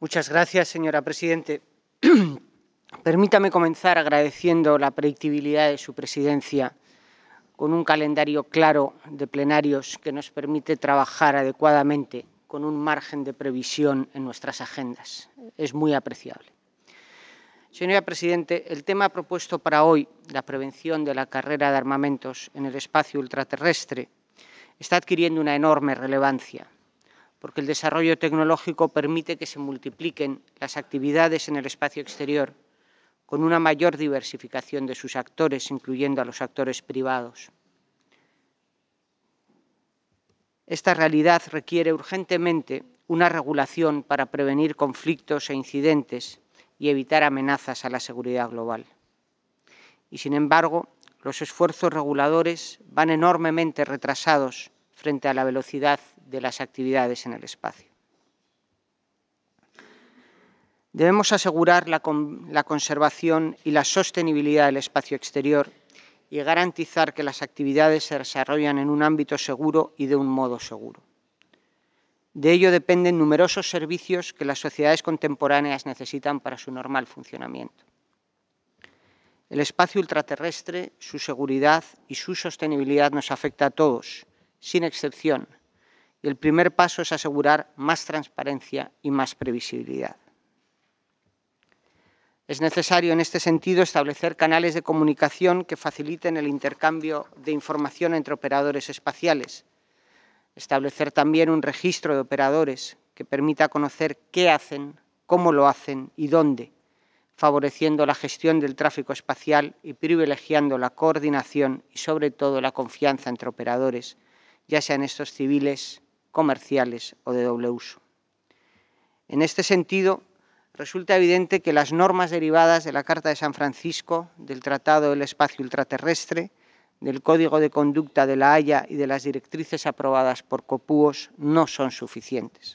Señora presidenta. Permítame comenzar agradeciendo la predictibilidad de su presidencia, con un calendario claro de plenarios que nos permite trabajar adecuadamente con un margen de previsión en nuestras agendas. Es muy apreciable. Señora presidenta, el tema propuesto para hoy, la prevención de la carrera de armamentos en el espacio ultraterrestre, está adquiriendo una enorme relevancia, porque el desarrollo tecnológico permite que se multipliquen las actividades en el espacio exterior, con una mayor diversificación de sus actores, incluyendo a los actores privados. Esta realidad requiere urgentemente una regulación para prevenir conflictos e incidentes y evitar amenazas a la seguridad global. Y, sin embargo, los esfuerzos reguladores van enormemente retrasados frente a la velocidad de las actividades en el espacio. Debemos asegurar la conservación y la sostenibilidad del espacio exterior y garantizar que las actividades se desarrollan en un ámbito seguro y de un modo seguro. De ello dependen numerosos servicios que las sociedades contemporáneas necesitan para su normal funcionamiento. El espacio ultraterrestre, su seguridad y su sostenibilidad nos afecta a todos, sin excepción, y el primer paso es asegurar más transparencia y más previsibilidad. Es necesario, en este sentido, establecer canales de comunicación que faciliten el intercambio de información entre operadores espaciales, establecer también un registro de operadores que permita conocer qué hacen, cómo lo hacen y dónde, favoreciendo la gestión del tráfico espacial y privilegiando la coordinación y, sobre todo, la confianza entre operadores, ya sean estos civiles, comerciales o de doble uso. En este sentido, resulta evidente que las normas derivadas de la Carta de San Francisco, del Tratado del Espacio Ultraterrestre, del Código de Conducta de la Haya y de las directrices aprobadas por COPUOS no son suficientes.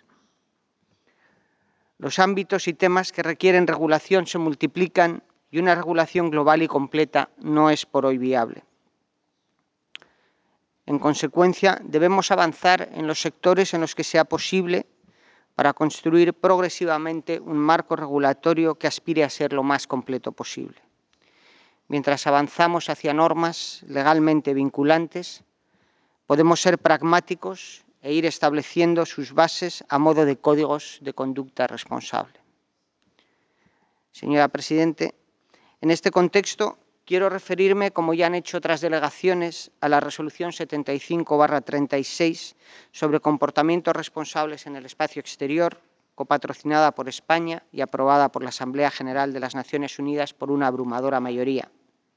Los ámbitos y temas que requieren regulación se multiplican y una regulación global y completa no es por hoy viable. En consecuencia, debemos avanzar en los sectores en los que sea posible para construir progresivamente un marco regulatorio que aspire a ser lo más completo posible. Mientras avanzamos hacia normas legalmente vinculantes, podemos ser pragmáticos e ir estableciendo sus bases a modo de códigos de conducta responsable. Señora presidenta, en este contexto quiero referirme, como ya han hecho otras delegaciones, a la Resolución 75/36 sobre comportamientos responsables en el espacio exterior, copatrocinada por España y aprobada por la Asamblea General de las Naciones Unidas por una abrumadora mayoría,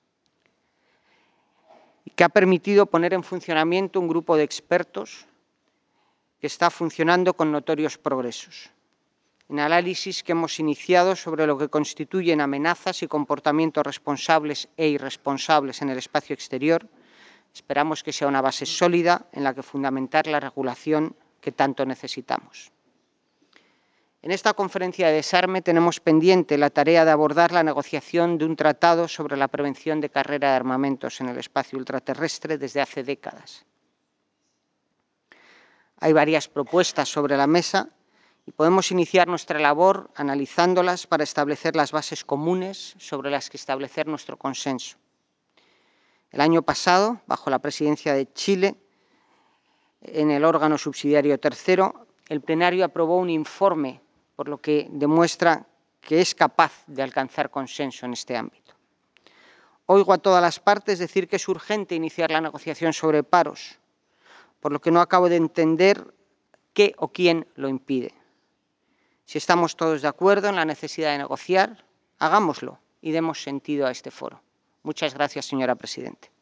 y que ha permitido poner en funcionamiento un grupo de expertos que está funcionando con notorios progresos. En análisis que hemos iniciado sobre lo que constituyen amenazas y comportamientos responsables e irresponsables en el espacio exterior, esperamos que sea una base sólida en la que fundamentar la regulación que tanto necesitamos. En esta conferencia de desarme tenemos pendiente la tarea de abordar la negociación de un tratado sobre la prevención de carrera de armamentos en el espacio ultraterrestre desde hace décadas. Hay varias propuestas sobre la mesa y podemos iniciar nuestra labor analizándolas para establecer las bases comunes sobre las que establecer nuestro consenso. El año pasado, bajo la presidencia de Chile, en el órgano subsidiario tercero, el plenario aprobó un informe, por lo que demuestra que es capaz de alcanzar consenso en este ámbito. Oigo a todas las partes decir que es urgente iniciar la negociación sobre paros, por lo que no acabo de entender qué o quién lo impide. Si estamos todos de acuerdo en la necesidad de negociar, hagámoslo y demos sentido a este foro. Muchas gracias, señora presidenta.